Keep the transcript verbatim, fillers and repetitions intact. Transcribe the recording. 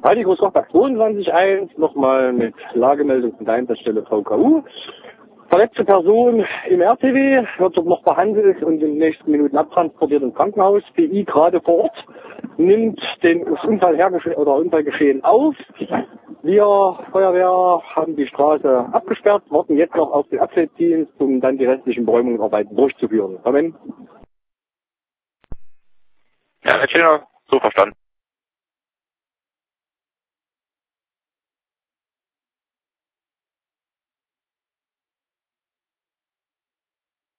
Heidi Großrochbach zweiundzwanzig eins, nochmal mit Lagemeldung von der Einsatzstelle V K U. Verletzte Person im R T W, wird dort noch behandelt und in den nächsten Minuten abtransportiert im Krankenhaus. B I gerade vor Ort, nimmt den das Unfall oder Unfallgeschehen auf. Wir, Feuerwehr, haben die Straße abgesperrt, warten jetzt noch auf den Abschleppdienst, um dann die restlichen Beräumungsarbeiten durchzuführen. Amen. Ja, Herr Schiller, so verstanden.